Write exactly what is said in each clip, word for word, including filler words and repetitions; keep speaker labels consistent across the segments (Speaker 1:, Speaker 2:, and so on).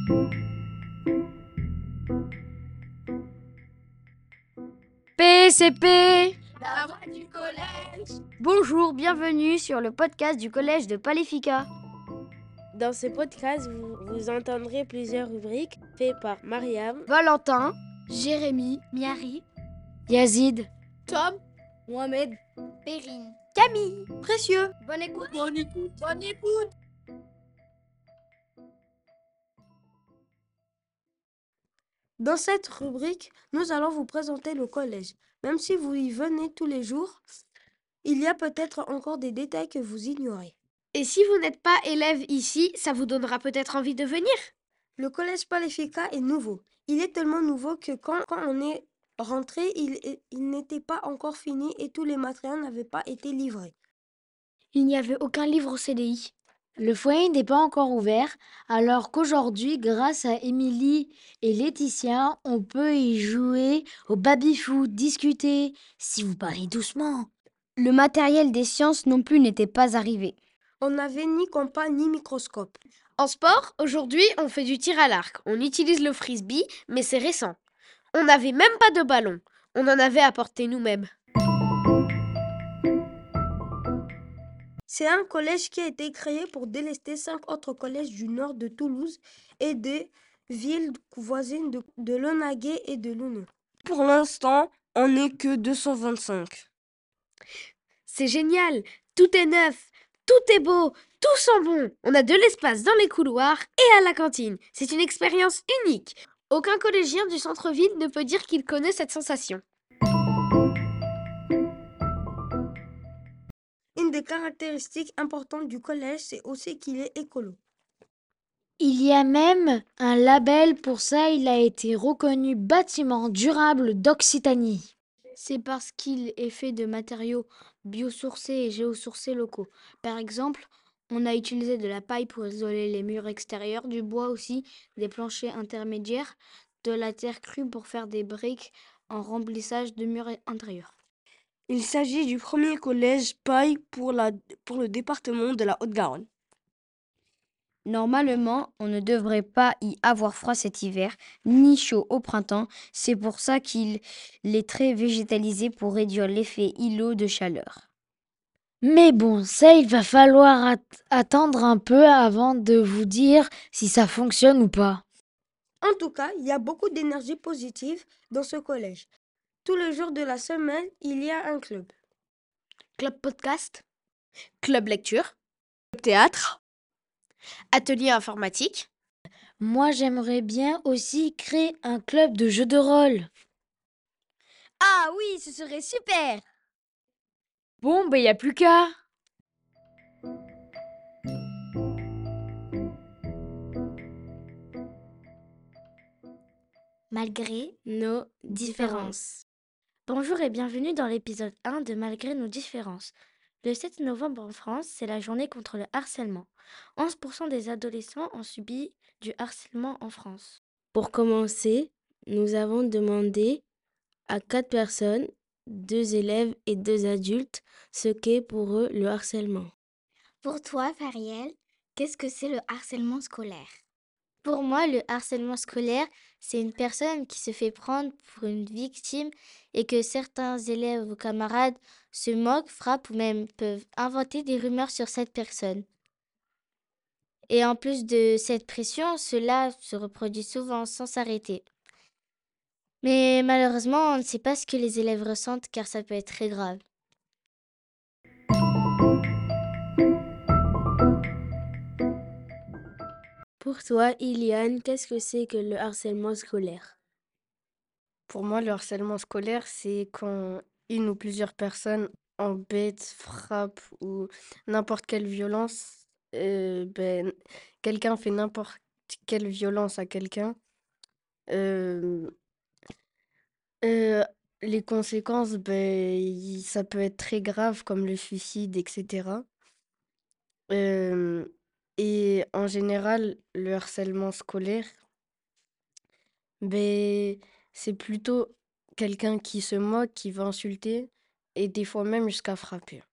Speaker 1: P C P.
Speaker 2: La voix du collège.
Speaker 1: Bonjour, bienvenue sur le podcast du collège de Paléfica.
Speaker 3: Dans ce podcast, vous, vous entendrez plusieurs rubriques faites par Mariam,
Speaker 1: Valentin,
Speaker 2: Jérémy, Miari,
Speaker 1: Yazid,
Speaker 2: Tom,
Speaker 4: Mohamed,
Speaker 2: Perrine,
Speaker 1: Camille, Précieux. Bonne écoute.
Speaker 2: Bonne écoute. Bonne écoute.
Speaker 5: Dans cette rubrique, nous allons vous présenter le collège. Même si vous y venez tous les jours, il y a peut-être encore des détails que vous ignorez.
Speaker 1: Et si vous n'êtes pas élève ici, ça vous donnera peut-être envie de venir.
Speaker 5: Le collège Paléfica est nouveau. Il est tellement nouveau que quand, quand on est rentré, il, il n'était pas encore fini et tous les matériels n'avaient pas été livrés.
Speaker 1: Il n'y avait aucun livre au C D I.
Speaker 4: Le foyer n'est pas encore ouvert, alors qu'aujourd'hui, grâce à Émilie et Laetitia, on peut y jouer au baby-foot, discuter, si vous parlez doucement.
Speaker 1: Le matériel des sciences non plus n'était pas arrivé.
Speaker 5: On n'avait ni compas ni microscope.
Speaker 1: En sport, aujourd'hui, on fait du tir à l'arc. On utilise le frisbee, mais c'est récent. On n'avait même pas de ballon. On en avait apporté nous-mêmes.
Speaker 5: C'est un collège qui a été créé pour délester cinq autres collèges du nord de Toulouse et des villes voisines de, de Lonnaguet et de Lounou. Pour l'instant, on n'est que deux cent vingt-cinq.
Speaker 1: C'est génial, tout est neuf, tout est beau, tout sent bon. On a de l'espace dans les couloirs et à la cantine. C'est une expérience unique. Aucun collégien du centre-ville ne peut dire qu'il connaît cette sensation.
Speaker 5: Une des caractéristiques importantes du collège, c'est aussi qu'il est écolo.
Speaker 4: Il y a même un label pour ça, il a été reconnu bâtiment durable d'Occitanie.
Speaker 1: C'est parce qu'il est fait de matériaux biosourcés et géosourcés locaux. Par exemple, on a utilisé de la paille pour isoler les murs extérieurs, du bois aussi, des planchers intermédiaires, de la terre crue pour faire des briques en remplissage de murs intérieurs.
Speaker 5: Il s'agit du premier collège paille pour, la, pour le département de la Haute-Garonne.
Speaker 1: Normalement, on ne devrait pas y avoir froid cet hiver, ni chaud au printemps. C'est pour ça qu'il est très végétalisé pour réduire l'effet îlot de chaleur.
Speaker 4: Mais bon, ça, il va falloir at- attendre un peu avant de vous dire si ça fonctionne ou pas.
Speaker 5: En tout cas, il y a beaucoup d'énergie positive dans ce collège. Tous les jours de la semaine, il y a un club.
Speaker 1: Club podcast, club lecture, club théâtre, atelier informatique.
Speaker 4: Moi, j'aimerais bien aussi créer un club de jeux de rôle.
Speaker 1: Ah oui, ce serait super!
Speaker 4: Bon, ben, il n'y a plus qu'à.
Speaker 6: Malgré nos différences. Bonjour et bienvenue dans l'épisode un de Malgré nos différences. Le sept novembre en France, c'est la journée contre le harcèlement. onze pour cent des adolescents ont subi du harcèlement en France.
Speaker 3: Pour commencer, nous avons demandé à quatre personnes, deux élèves et deux adultes, ce qu'est pour eux le harcèlement.
Speaker 6: Pour toi, Fariel, qu'est-ce que c'est le harcèlement scolaire? Pour moi, le harcèlement scolaire, c'est une personne qui se fait prendre pour une victime et que certains élèves ou camarades se moquent, frappent ou même peuvent inventer des rumeurs sur cette personne. Et en plus de cette pression, cela se reproduit souvent sans s'arrêter. Mais malheureusement, on ne sait pas ce que les élèves ressentent car ça peut être très grave.
Speaker 3: Pour toi, Iliane, qu'est-ce que c'est que le harcèlement scolaire?
Speaker 5: Pour moi, le harcèlement scolaire, c'est quand une ou plusieurs personnes embêtent, frappent ou n'importe quelle violence, euh, ben, quelqu'un fait n'importe quelle violence à quelqu'un. euh, euh, les conséquences, ben, y- ça peut être très grave comme le suicide, et cetera. Euh, et en général, le harcèlement scolaire, ben, c'est plutôt quelqu'un qui se moque, qui va insulter et des fois même jusqu'à frapper.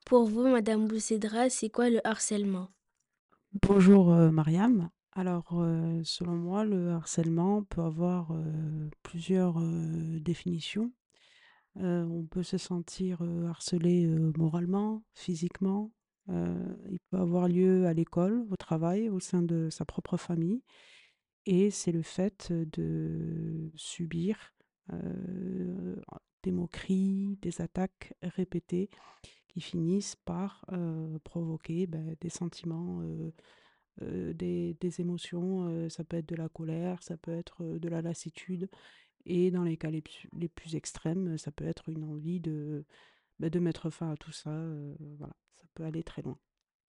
Speaker 3: Pour vous, Madame Boussédra, c'est quoi le harcèlement?
Speaker 7: Bonjour euh, Mariam. Alors, euh, selon moi, le harcèlement peut avoir euh, plusieurs euh, définitions. Euh, on peut se sentir euh, harcelé euh, moralement, physiquement. Euh, il peut avoir lieu à l'école, au travail, au sein de sa propre famille. Et c'est le fait de subir euh, des moqueries, des attaques répétées qui finissent par euh, provoquer ben, des sentiments, euh, euh, des, des émotions. Euh, ça peut être de la colère, ça peut être euh, de la lassitude. Et dans les cas les, pu- les plus extrêmes, ça peut être une envie de, ben, de mettre fin à tout ça. Euh, voilà, ça peut aller très loin.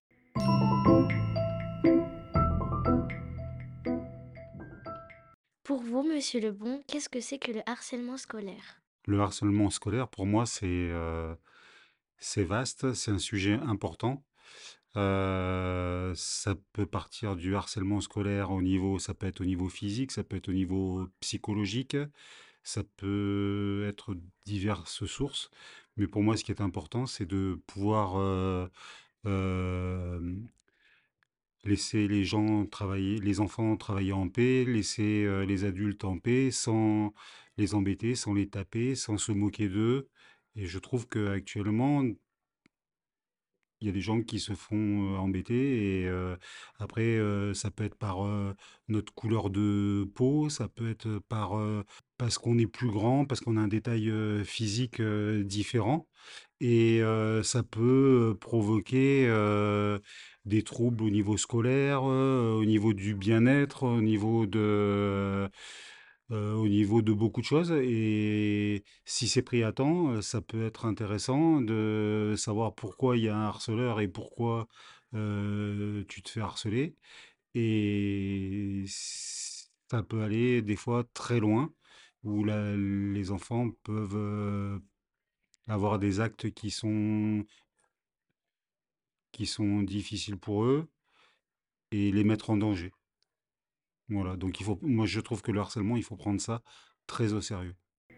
Speaker 6: Pour vous, Monsieur Lebon, qu'est-ce que c'est que le harcèlement scolaire?
Speaker 8: Le harcèlement scolaire, pour moi, c'est euh, c'est vaste, c'est un sujet important. Euh, ça peut partir du harcèlement scolaire au niveau, ça peut être au niveau physique, ça peut être au niveau psychologique, ça peut être diverses sources. Mais pour moi, ce qui est important, c'est de pouvoir euh, euh, laisser les gens travailler, les enfants travailler en paix, laisser euh, les adultes en paix, sans les embêter, sans les taper, sans se moquer d'eux. Et je trouve qu'actuellement, il y a des gens qui se font euh, embêter. Et euh, après, euh, ça peut être par euh, notre couleur de peau, ça peut être par euh, parce qu'on est plus grand, parce qu'on a un détail euh, physique euh, différent. Et euh, ça peut euh, provoquer euh, des troubles au niveau scolaire, euh, au niveau du bien-être, au niveau de, euh, au niveau de beaucoup de choses. Et si c'est pris à temps, euh, ça peut être intéressant de savoir pourquoi il y a un harceleur et pourquoi euh, tu te fais harceler. Et ça peut aller des fois très loin, où la- les enfants peuvent euh, avoir des actes qui sont qui sont difficiles pour eux et les mettre en danger. Voilà, donc il faut, moi je trouve que le harcèlement, il faut prendre ça très au sérieux.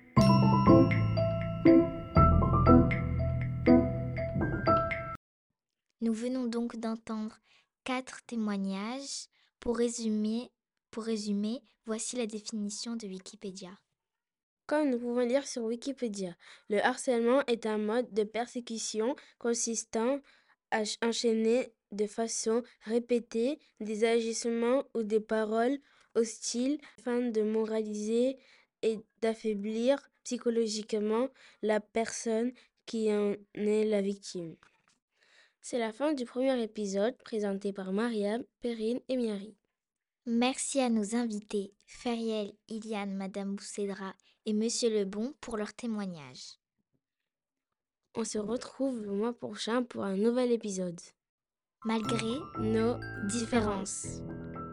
Speaker 6: Nous venons donc d'entendre quatre témoignages. Pour résumer, pour résumer, voici la définition de Wikipédia.
Speaker 3: Comme nous pouvons lire sur Wikipédia, le harcèlement est un mode de persécution consistant à ch- enchaîner de façon répétée des agissements ou des paroles hostiles afin de moraliser et d'affaiblir psychologiquement la personne qui en est la victime. C'est la fin du premier épisode présenté par Mariam, Perrine et Miari.
Speaker 6: Merci à nos invités, Feriel, Iliane, Madame Boussédra et Monsieur Lebon pour leur témoignage.
Speaker 3: On se retrouve le mois prochain pour un nouvel épisode.
Speaker 6: Malgré
Speaker 3: Nos
Speaker 6: différences.
Speaker 3: différences.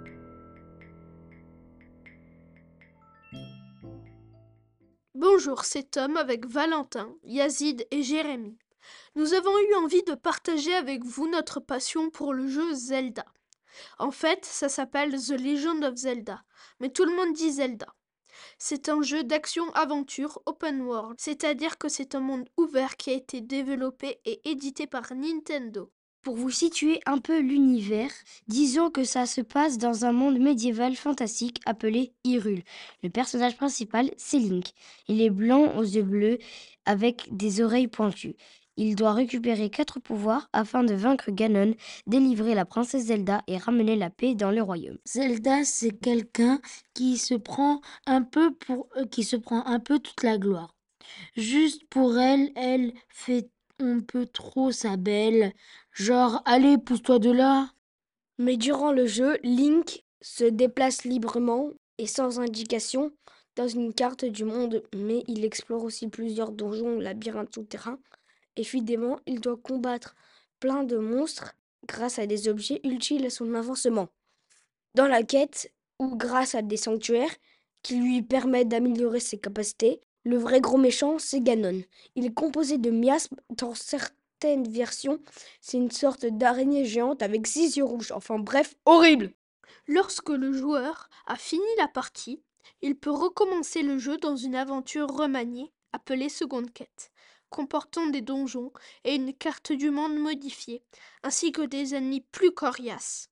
Speaker 2: Bonjour, c'est Tom avec Valentin, Yazid et Jérémy. Nous avons eu envie de partager avec vous notre passion pour le jeu Zelda. En fait, ça s'appelle The Legend of Zelda, mais tout le monde dit Zelda. C'est un jeu d'action-aventure open world, c'est-à-dire que c'est un monde ouvert qui a été développé et édité par Nintendo.
Speaker 4: Pour vous situer un peu l'univers, disons que ça se passe dans un monde médiéval fantastique appelé Hyrule. Le personnage principal, c'est Link. Il est blanc aux yeux bleus avec des oreilles pointues. Il doit récupérer quatre pouvoirs afin de vaincre Ganon, délivrer la princesse Zelda et ramener la paix dans le royaume. Zelda, c'est quelqu'un qui se prend un peu pour euh, qui se prend un peu toute la gloire. Juste pour elle, elle fait un peu trop sa belle. Genre, allez, pousse-toi de là.
Speaker 9: Mais durant le jeu, Link se déplace librement et sans indication dans une carte du monde, mais il explore aussi plusieurs donjons, labyrinthes souterrains, et fidèlement, il doit combattre plein de monstres grâce à des objets utiles à son avancement. Dans la quête, ou grâce à des sanctuaires qui lui permettent d'améliorer ses capacités, le vrai gros méchant, c'est Ganon. Il est composé de miasmes dans certaines versions. C'est une sorte d'araignée géante avec six yeux rouges. Enfin bref, horrible!
Speaker 2: Lorsque le joueur a fini la partie, il peut recommencer le jeu dans une aventure remaniée appelée seconde quête. comportant des donjons et une carte du monde modifiée, ainsi que des ennemis plus coriaces.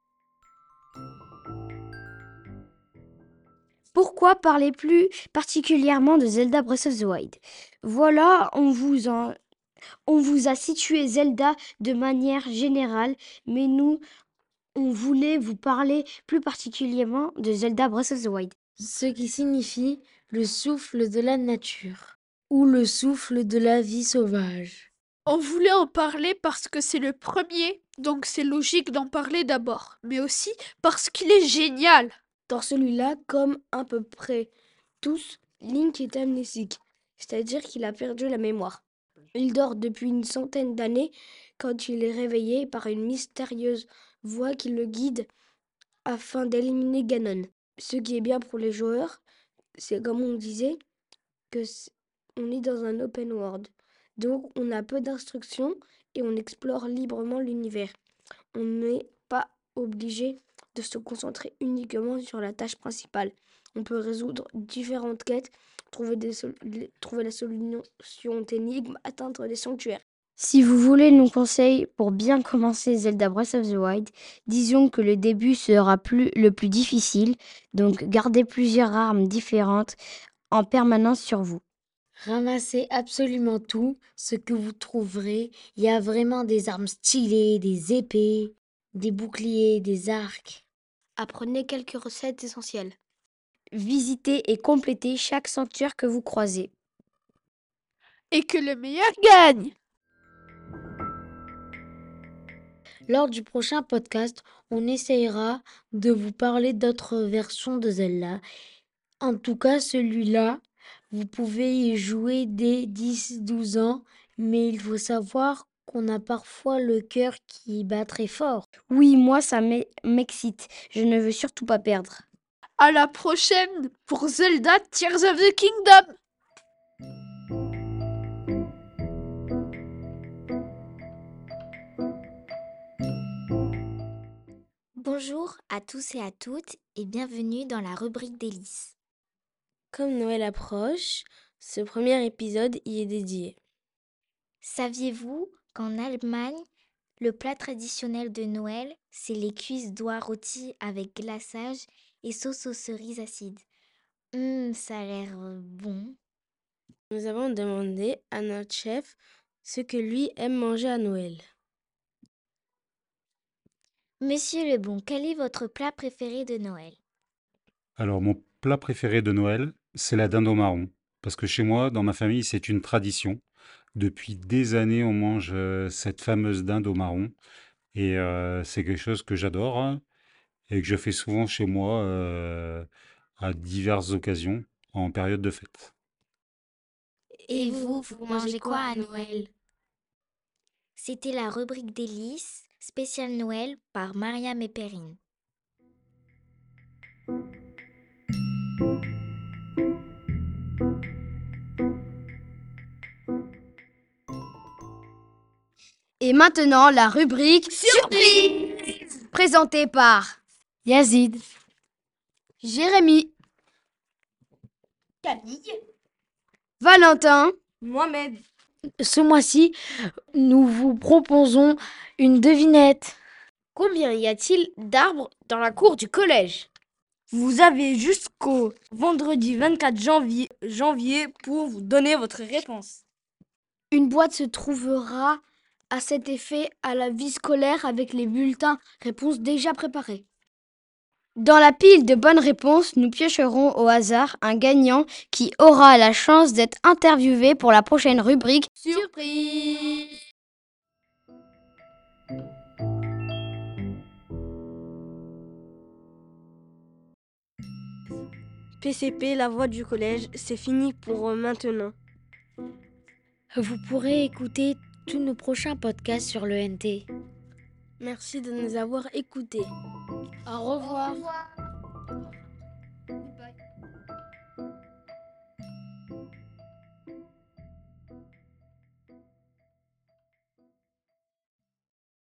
Speaker 4: Pourquoi parler plus particulièrement de Zelda Breath of the Wild? Voilà, on vous, en- on vous a situé Zelda de manière générale, mais nous, on voulait vous parler plus particulièrement de Zelda Breath of the Wild.
Speaker 3: Ce qui signifie le souffle de la nature ou le souffle de la vie sauvage.
Speaker 2: On voulait en parler parce que c'est le premier, donc c'est logique d'en parler d'abord, mais aussi parce qu'il est génial.
Speaker 9: Dans celui-là, comme à peu près tous, Link est amnésique, c'est-à-dire qu'il a perdu la mémoire. Il dort depuis une centaine d'années quand il est réveillé par une mystérieuse voix qui le guide afin d'éliminer Ganon. Ce qui est bien pour les joueurs, c'est comme on disait, que c- on est dans un open world. Donc on a peu d'instructions et on explore librement l'univers. On n'est pas obligé de se concentrer uniquement sur la tâche principale. On peut résoudre différentes quêtes, trouver, des sol- les- trouver la solution d'énigmes, atteindre des sanctuaires.
Speaker 4: Si vous voulez nos conseils pour bien commencer Zelda Breath of the Wild, disons que le début sera plus, le plus difficile, donc gardez plusieurs armes différentes en permanence sur vous.
Speaker 10: Ramassez absolument tout ce que vous trouverez. Il y a vraiment des armes stylées, des épées, des boucliers, des arcs.
Speaker 1: Apprenez quelques recettes essentielles.
Speaker 4: Visitez et complétez chaque sanctuaire que vous croisez.
Speaker 2: Et que le meilleur gagne.
Speaker 10: Lors du prochain podcast, on essayera de vous parler d'autres versions de Zelda. En tout cas, celui-là, vous pouvez y jouer dès dix douze ans, mais il faut savoir qu'on a parfois le cœur qui bat très fort.
Speaker 4: Oui, moi ça m'e- m'excite. Je ne veux surtout pas perdre.
Speaker 2: À la prochaine pour Zelda Tears of the Kingdom.
Speaker 6: Bonjour à tous et à toutes et bienvenue dans la rubrique délices.
Speaker 3: Comme Noël approche, ce premier épisode y est dédié.
Speaker 6: Saviez-vous qu'en Allemagne, le plat traditionnel de Noël, c'est les cuisses d'oie rôties avec glaçage et sauce aux cerises acides. Hum, ça a l'air euh, bon.
Speaker 3: Nous avons demandé à notre chef ce que lui aime manger à Noël.
Speaker 6: Monsieur Lebon, quel est votre plat préféré de Noël?
Speaker 8: Alors, mon plat préféré de Noël, c'est la dinde au marron. Parce que chez moi, dans ma famille, c'est une tradition. Depuis des années, on mange euh, cette fameuse dinde au marron. Et euh, c'est quelque chose que j'adore, hein, et que je fais souvent chez moi euh, à diverses occasions en période de fête.
Speaker 6: Et vous, vous mangez quoi à Noël? C'était la rubrique délices spéciale Noël par Mariam et Perrine.
Speaker 4: Et maintenant, la rubrique Surprise présentée par
Speaker 10: Yazid,
Speaker 4: Jérémy,
Speaker 9: Camille,
Speaker 4: Valentin.
Speaker 9: Mohamed.
Speaker 10: ce mois-ci, nous vous proposons une devinette.
Speaker 9: Combien y a-t-il d'arbres dans la cour du collège? Vous avez jusqu'au vendredi vingt-quatre janvier, janvier pour vous donner votre réponse.
Speaker 1: Une boîte se trouvera à cet effet à la vie scolaire avec les bulletins réponses déjà préparés.
Speaker 4: Dans la pile de bonnes réponses, nous piocherons au hasard un gagnant qui aura la chance d'être interviewé pour la prochaine rubrique.
Speaker 9: Surprise! P C P, la voix du collège, c'est fini pour euh, maintenant.
Speaker 10: Vous pourrez écouter tous nos prochains podcasts sur le N T.
Speaker 3: Merci de nous avoir écoutés.
Speaker 10: Au revoir.